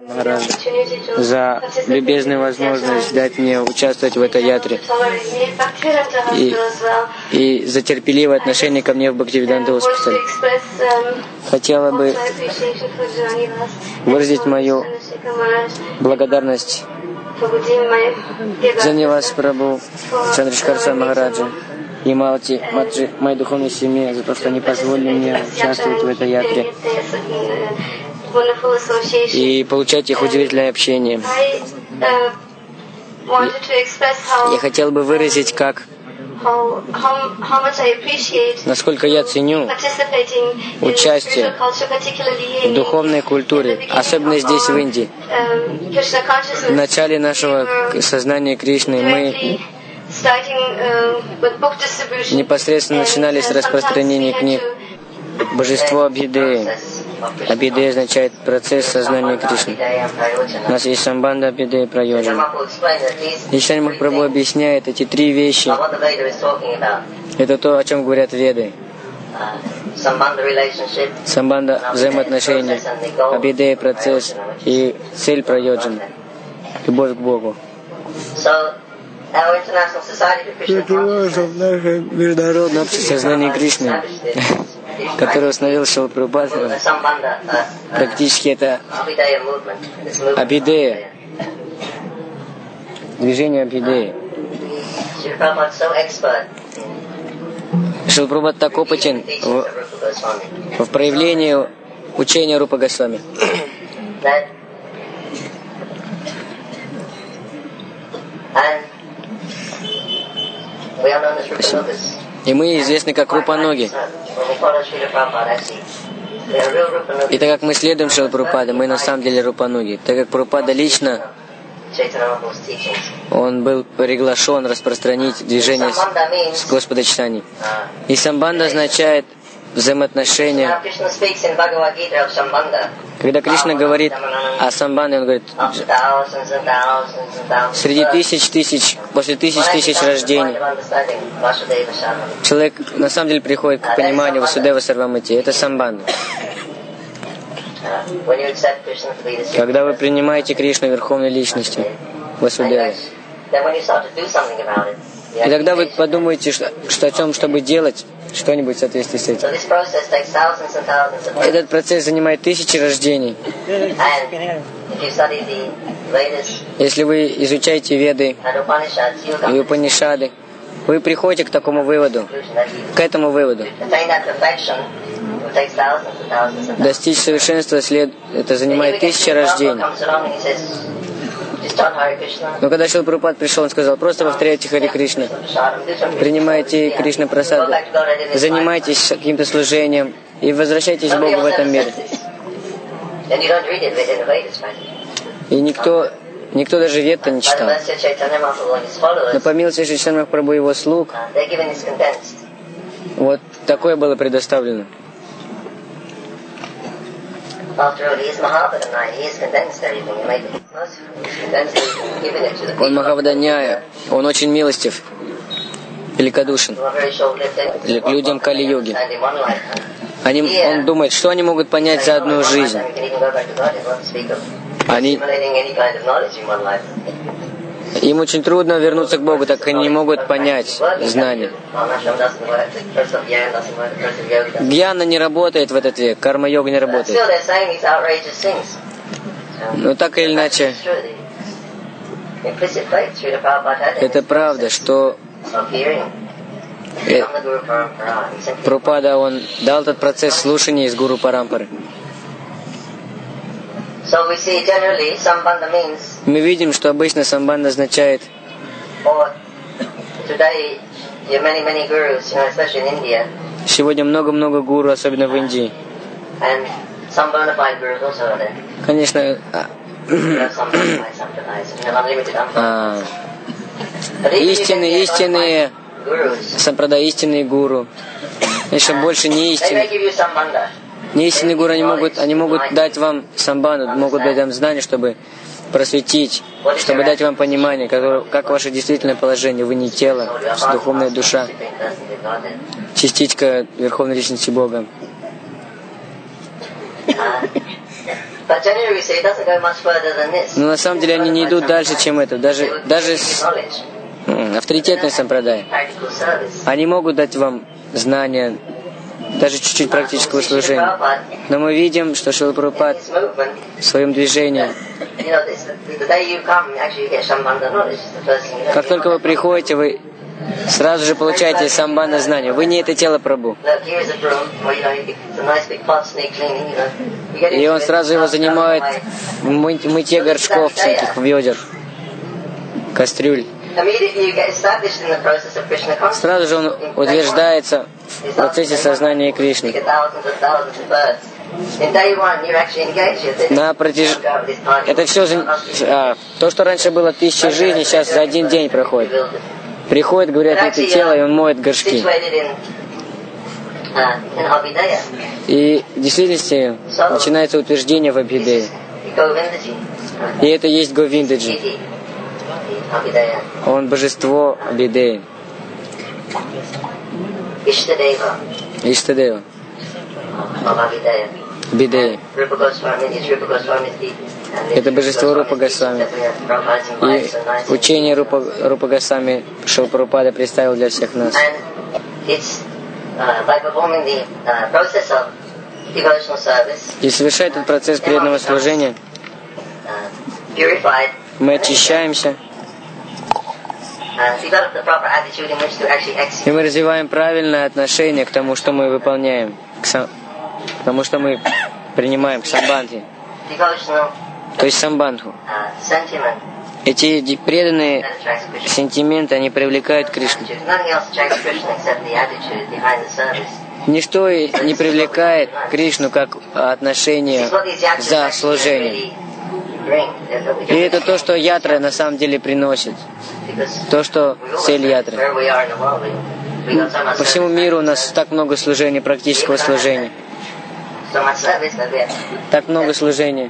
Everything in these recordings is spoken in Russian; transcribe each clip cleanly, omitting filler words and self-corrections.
Махараджа за любезную возможность дать мне участвовать в этой ятре и за терпеливое отношение ко мне в Бхактивиданта госпитале. Хотела бы выразить мою благодарность за Нивас Прабху, Чандришкар Махараджа и Малти, моей духовной семье, за то, что они позволили мне участвовать в этой ятре и получать их удивительное общение. Я хотел бы выразить, насколько я ценю участие в духовной культуре, особенно здесь, в Индии. В начале нашего сознания Кришны мы непосредственно начинали с распространения книг «Божество Абхидея». Абхидея означает процесс сознания Кришны. У нас есть самбанда, Абхидея, Прайоджана. И Шри Махапрабху объясняет эти три вещи. Это то, о чем говорят Веды. Самбанда — взаимоотношения, Абхидея — процесс, и цель Прайоджана — любовь к Богу. Это важно в нашем международном сознании Кришны, который установил Шрила Прабхупада. Практически это Абхидея, движение Абхидеи. Шрила Прабхупада так опытен в проявлении учения Рупа Госвами. И мы известны как Рупаноги. И так как мы следуем Шрила Прабхупаде, мы на самом деле Рупаноги. Так как Прабхупада лично, он был приглашен распространить движение с Господа Чайтаньи. И самбанда означает взаимоотношения. Когда Кришна говорит о самбанде, он говорит, среди тысяч, после тысяч рождений, человек на самом деле приходит к пониманию Васудева Сарвамати. Это самбанда. Когда вы принимаете Кришну верховной личностью, Васудева, и тогда вы подумаете, что о чем, чтобы делать что-нибудь в соответствии с этим. Этот процесс занимает тысячи рождений. Если вы изучаете Веды и Упанишады, вы приходите к такому выводу, к этому выводу. Достичь совершенства это занимает тысячи рождений. Но когда Шрила Прабхупада пришел, он сказал, просто повторяйте Хари Кришна, принимайте Кришна Прасаду, занимайтесь каким-то служением и возвращайтесь к Богу в этом мире. И никто даже Вед-то не читал. Но по милости Шри Чайтанья Махапрабху и его слуг, вот такое было предоставлено. Он Махаваданяя, он очень милостив, великодушен к людям Кали-юги. Он думает, что они могут понять за одну жизнь. Им очень трудно вернуться к Богу, так как они не могут понять знания. Гьяна не работает в этот век, карма-йога не работает. Но так или иначе, это правда, что Прабхупада, он дал этот процесс слушания из Гуру Парампары. Мы видим, что обычно самбанда означает сегодня много-много гуру, особенно в Индии. Конечно, истинные сампрадай, истинные гуру. Конечно, больше не истинные. Неистинные гуру, они могут дать вам самбанду, могут дать вам знания, чтобы просветить, чтобы дать вам понимание, как ваше действительное положение. Вы не тело, духовная душа, частичка Верховной Личности Бога. Но на самом деле они не идут дальше, чем это. Даже авторитетные сампрадай. Они могут дать вам знания, даже чуть-чуть практического служения. Но мы видим, что Шрила Прабхупад в своем движении, как только вы приходите, вы сразу же получаете самбанда знания. Вы не это тело Прабху. И он сразу его занимает в мытье горшков, всяких ведер, кастрюль. Сразу же он утверждается в процессе сознания Кришны. Это все то, что раньше было 1000 жизней, сейчас за один день проходит. Приходит, говорят, это тело, и он моет горшки. И в действительности начинается утверждение в Абхидее. И это есть Говиндаджи. Он божество Абхидеи. Иштадева. Абхидеи. Это божество Рупа Госвами. И учение Рупа Госвами Шрила Прабхупада представил для всех нас. И совершая этот процесс преданного служения, мы очищаемся, и мы развиваем правильное отношение к тому, что мы выполняем, к тому, что мы принимаем, к самбандхи, то есть самбандху. Эти преданные сентименты, они привлекают Кришну. Ничто не привлекает Кришну, как отношение за служение. И это то, что ятра на самом деле приносит. То, что цель ятры. По всему миру у нас так много служений, практического служения. Так много служения.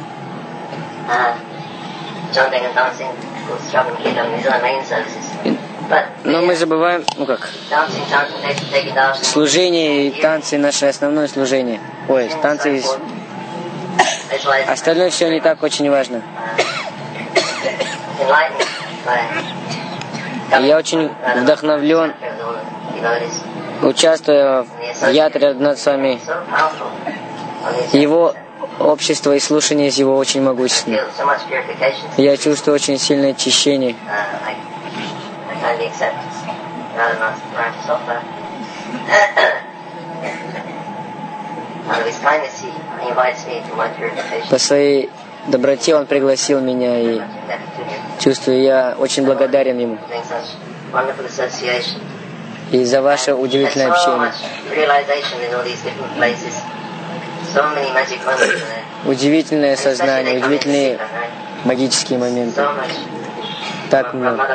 Но мы забываем, служение и танцы — наше основное служение. Ой, танцы — остальное все не так очень важно. Я очень вдохновлен, участвуя в ятре над вами. Его общество и слушание из его очень могущественно. Я чувствую очень сильное очищение. По своей доброте он пригласил меня, и чувствую, я очень благодарен ему. И за ваше удивительное общение. Удивительное сознание, удивительные магические моменты. Так много.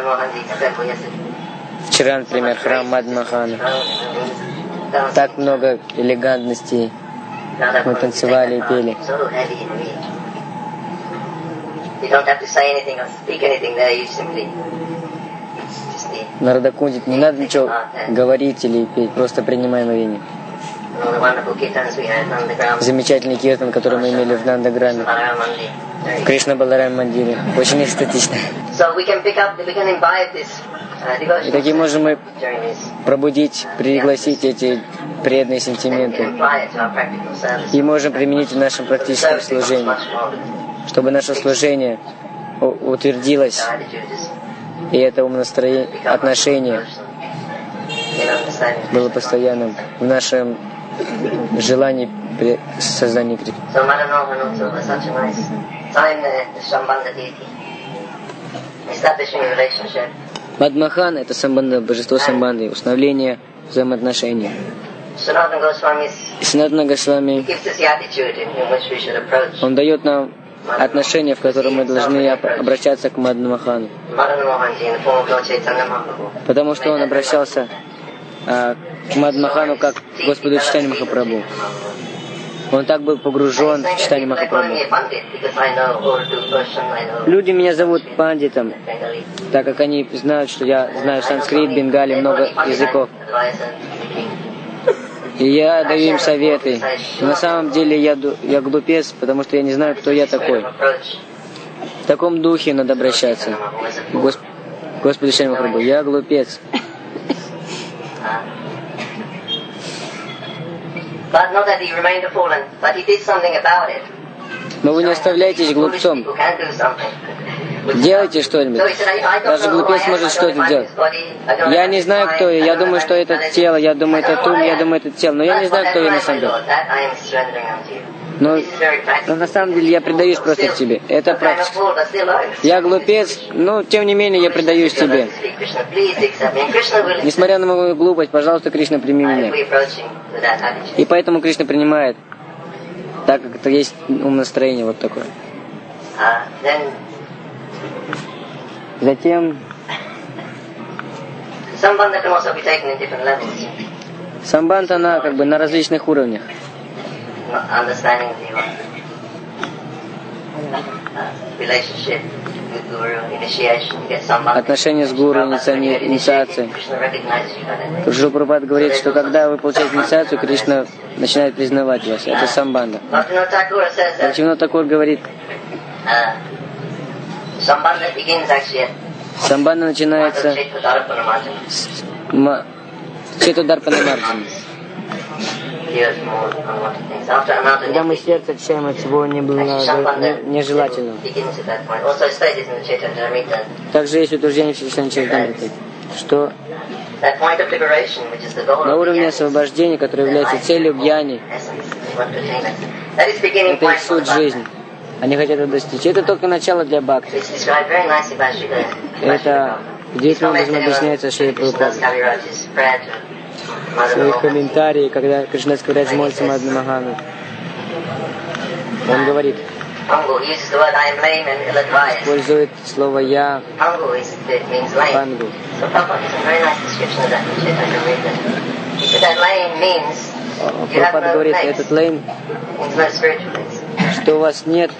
Вчера, например, храм Мадхмахана. Так много элегантностей. Мы танцевали и пели. На Радакунде не надо ничего говорить или петь, просто принимай мовение. Замечательный киртан, который мы имели в Нандаграме, в Кришна Баларам Мандире. Очень эстетично. И таким можем мы пробудить, пригласить эти преданные сентименты. И можем применить в нашем практическом служении, чтобы наше служение утвердилось, и это умонастроение, отношение было постоянным в нашем желании при создании Кришны. Мадхмахан — это самбанда, божество самбанды, установление взаимоотношений. И Санатана Госвами, он дает нам отношения, в котором мы должны обращаться к Мадхмахану. Потому что он обращался к Мадхмахану как к Господу Чайтанья Махапрабху. Он так был погружен в Чайтанья Махапрабху. Люди меня зовут пандитом, так как они знают, что я знаю санскрит, бенгали, много языков. И я даю им советы. Но на самом деле я глупец, потому что я не знаю, кто я такой. В таком духе надо обращаться. Господи Шри Махапрабху, я глупец. Но вы не оставляйтесь глупцом. Делайте что-нибудь. Даже глупец может что-то делать. Я не знаю, кто я. Я думаю, что это тело. Я думаю, это ум. Я думаю, это тело. Но я не знаю, кто я на самом деле. Но на самом деле я предаюсь просто тебе. Это практика. Я глупец, но тем не менее я предаюсь тебе. Несмотря на мою глупость, пожалуйста, Кришна, прими меня. И поэтому Кришна принимает, так как это есть умонастроение вот такое. Затем самбандха, она как бы на различных уровнях. Отношения с гуру, инициация. Шрила Прабхупада говорит, что когда вы получаете инициацию, Кришна начинает признавать вас. Это самбандха. Бхактивинода Такур говорит, самбандха начинается с Четударпана Марджани. Когда мы сердце очищаем от всего нежелательного. Также есть утверждение в Чайтанья Чаритамрите, что на уровне освобождения, которое является целью гьяни, это их суть жизни. Они хотят это достичь. Это только начало для бхакти. Это удивительным образом объясняется Шрила Прабхупадой. В своих комментариях, когда Кришнадас Кавирадж молится Мадхана Махану, он говорит, использует слово «я», «пангу». Прабхупада говорит, этот лейн, что у вас нет...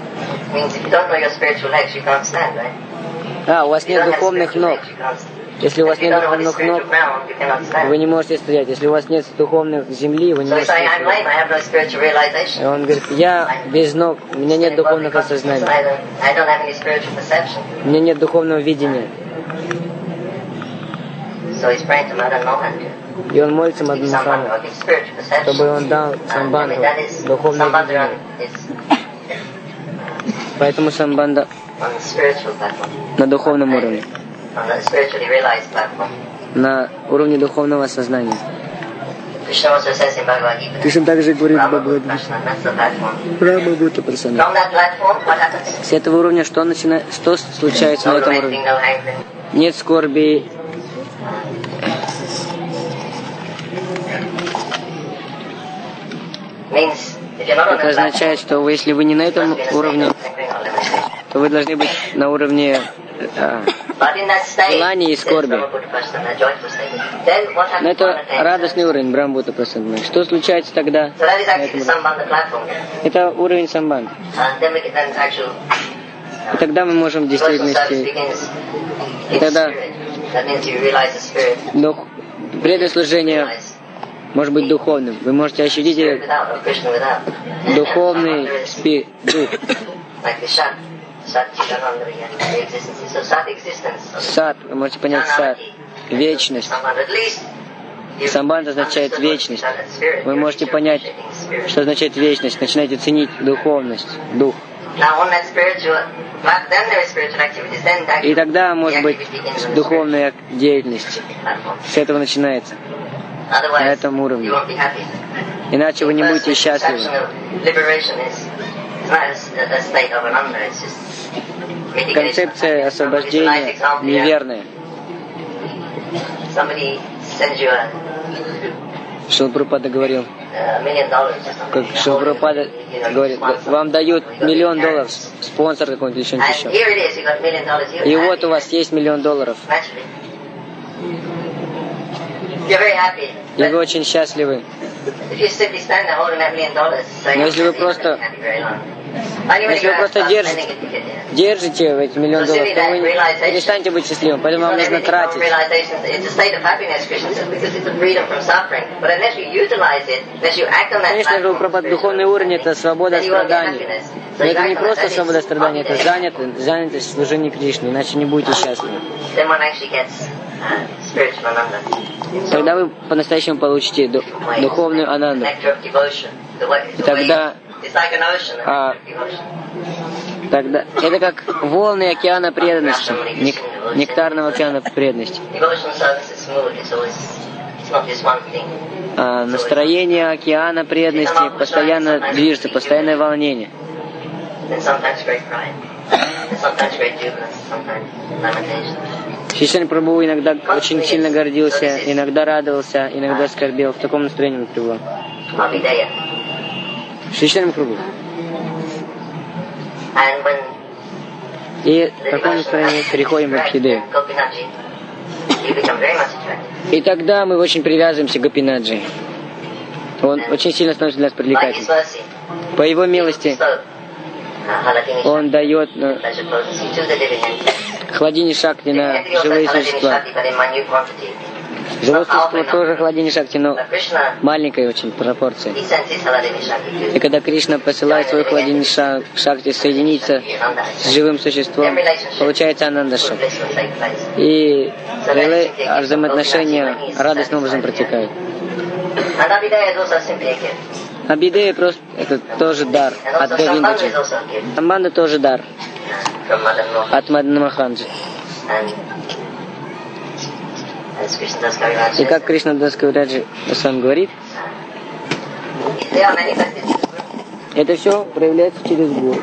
у вас нет духовных ног. Если у вас нет духовных ног, вы не можете стоять. Если у вас нет духовных земли, вы не можете стоять. И он говорит, я без ног, у меня нет духовного осознания. У меня нет духовного видения. И он молится Мадхана Махану, чтобы он дал самбандху духовное видение. Поэтому самбандха на духовном уровне. На уровне духовного сознания. Кришна также говорит в Бхагавад-гите. Брахма Бхута Прасанна. С этого уровня что случается на этом уровне? Нет скорби. Это означает, что если вы не на этом уровне, то вы должны быть на уровне желания и скорби. Но это радостный уровень Брахма-бхута Прасанна. Что случается тогда? Это уровень самбандхи. И тогда мы можем в действительности... Тогда преданное служение может быть духовным. Вы можете ощутить духовный дух. Сад, вы можете понять сад, вечность. Самбандха означает вечность. Вы можете понять, что означает вечность. Начинаете ценить духовность, дух. И тогда, может быть, духовная деятельность с этого начинается. На этом уровне. Иначе вы не будете счастливы. Концепция освобождения неверная. Шрила Прабхупада говорил, как Шрила Прабхупада говорит, вам дают $1 миллион, спонсор какой-нибудь или что-нибудь еще. И вот у вас есть $1 миллион. И вы очень счастливы. Но если вы просто Если вы просто держите эти $1 миллион, то вы перестанете быть счастливым, поэтому вам нужно тратить. Конечно же, у Прабхупады духовный уровень — это свобода от страданий. Но это не просто свобода от страданий, это занятость в служении Кришне, иначе не будете счастливы. Тогда вы по-настоящему получите духовную ананду. И тогда это как волны океана преданности, нектарного океана преданности. Настроение океана преданности постоянно движется, постоянное волнение. Шри Прабху иногда очень сильно гордился, иногда радовался, иногда скорбел. В таком настроении он пребывал. Шри Прабху. И в таком настроении переходим к Бхакти-деве. И тогда мы очень привязываемся к Гопинаджи. Он очень сильно становится для нас привлекательным. По его милости он дает хладини шакти на живые существа. Живое существо тоже хладини шакти, но маленькой очень пропорции. И когда Кришна посылает свой хладини шакти соединиться с живым существом, получается ананда шакти. И взаимоотношения радостным образом протекают. Абхидея просто это тоже дар от Говиндаджи. Амбанда тоже дар от Мадана Махараджи. И как Кришна Дас Кавираджи сам говорит, это все проявляется через гуру.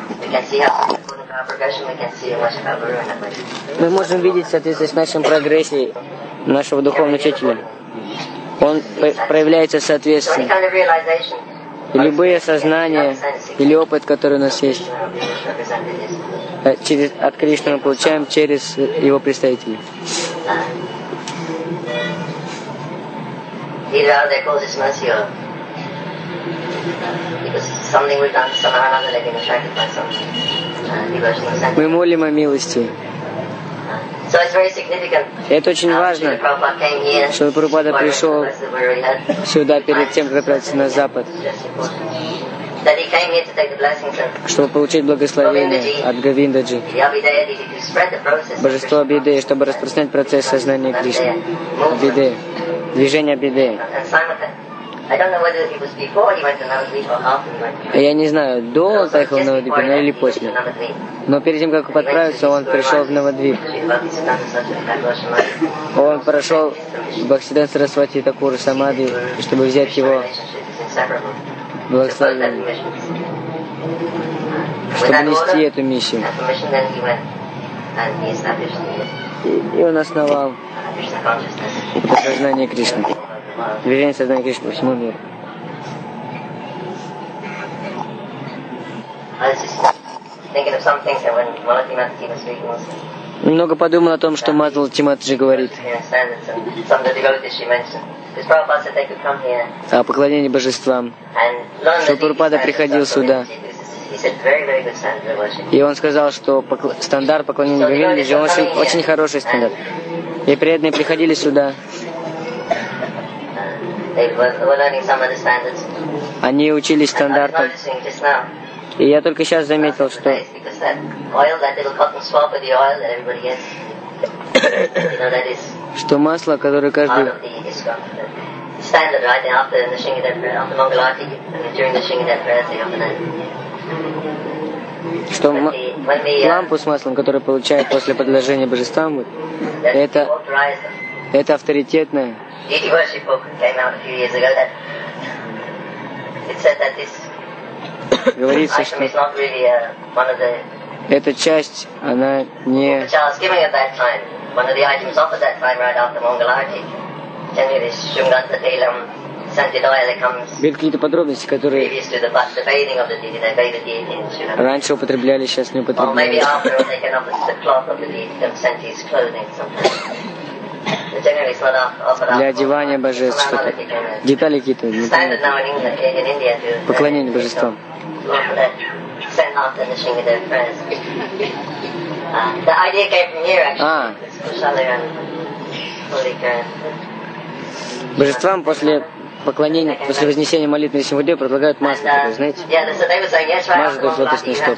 Мы можем видеть в соответствии с нашим прогрессией нашего духовного учителя. Он проявляется соответственно. И любые сознания или опыт, который у нас есть, от Кришны мы получаем через его представителей. Мы молим о милости. Это очень важно, что Прабхупада пришел сюда перед тем, как отправиться на Запад, чтобы получить благословение от Говиндаджи, божество Абхидеи, чтобы распространять процесс сознания Кришны, Абхидеи, движение Абхидеи. Я не знаю, до он поехал в Навадвип или после. Но перед тем, как отправиться, он пришел в Навадвип. Он прошел Бхактисиданта Сарасвати Такура Самадхи, чтобы взять его благословение, чтобы нести эту миссию. И он основал это сознание Кришны. Движение сознания Кришны по всему миру. Немного подумал о том, что Мадхва Тиматаджи говорит о поклонении божествам. Что Прабхупада приходил сюда. И он сказал, что стандарт поклонения Говиндаджи очень хороший стандарт. И преданные приходили сюда. Они учились стандартам. И я только сейчас заметил, что масло, которое каждый... Что лампу с маслом, которую получают после подложения божествам, это авторитетное. Говорится, что эта часть, она не... Были какие-то подробности, которые раньше употребляли, сейчас не употребляют. Для одевания божеств что-то. Детали какие-то. Поклонение божествам. sent off finishing with their prayers. The idea came from here actually. Kushala and Holy Karen. Божествам после поклонения, после вознесения молитвы на Симвадею предлагают масло, такое, знаете? Масло, то есть лотосный стоп.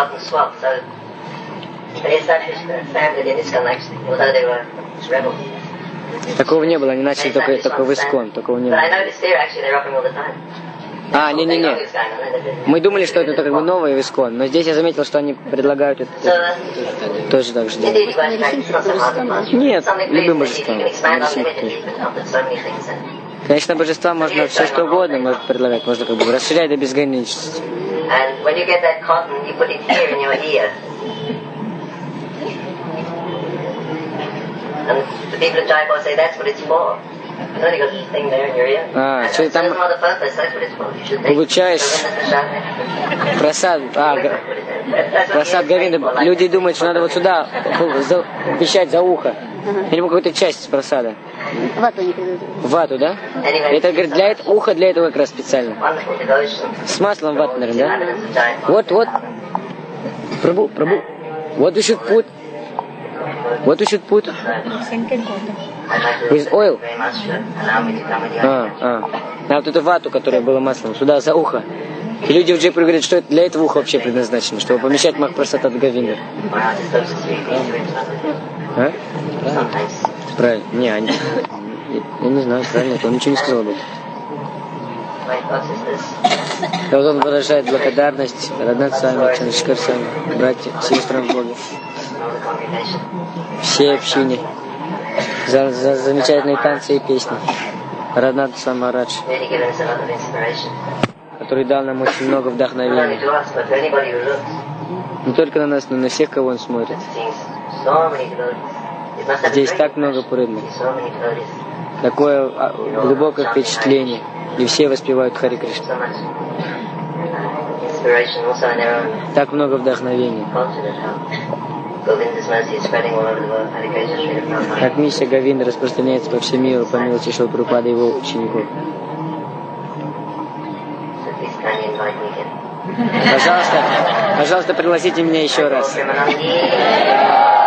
Такого не было, они начали только в Искон, такого не было. Не. Мы думали, что это как бы новое в Искон, но здесь я заметил, что они предлагают это тоже так же делать. Нет, любым божествам. Конечно, божества можно все что угодно может предлагать, можно как бы расширять до безграничности. Что ты там получаешь просад Говинды. Люди думают, что надо вот сюда вещать за ухо. Или какую-то часть просада. Вату не придут. Вату, да? Это, говорит, для этого, ухо для этого как раз специально. С маслом вату, наверное, да? Вот. Прабу. What you should put? What you should put? With oil? Вот эту вату, которая была маслом, сюда за ухо. И люди в Джайпуре говорят, что это для этого ухо вообще предназначено, чтобы помещать Махапрасад от Говинды. Правильно. Я не знаю, правильно, он ничего не сказал об этом. И вот он выражает благодарность Радханат Свами, Чандрашекхар Свами, братьям, сестрам в Боге, всей общине, за замечательные танцы и песни. Радханат Свами Махарадж, который дал нам очень много вдохновения. Не только на нас, но и на всех, кого он смотрит. Здесь так много преданных. Такое глубокое впечатление. И все воспевают Хари Кришна. Так много вдохновения. Как миссия Говинды распространяется по всему миру по милости Шрилы Прабхупады и его учеников. Пожалуйста, пригласите меня еще раз.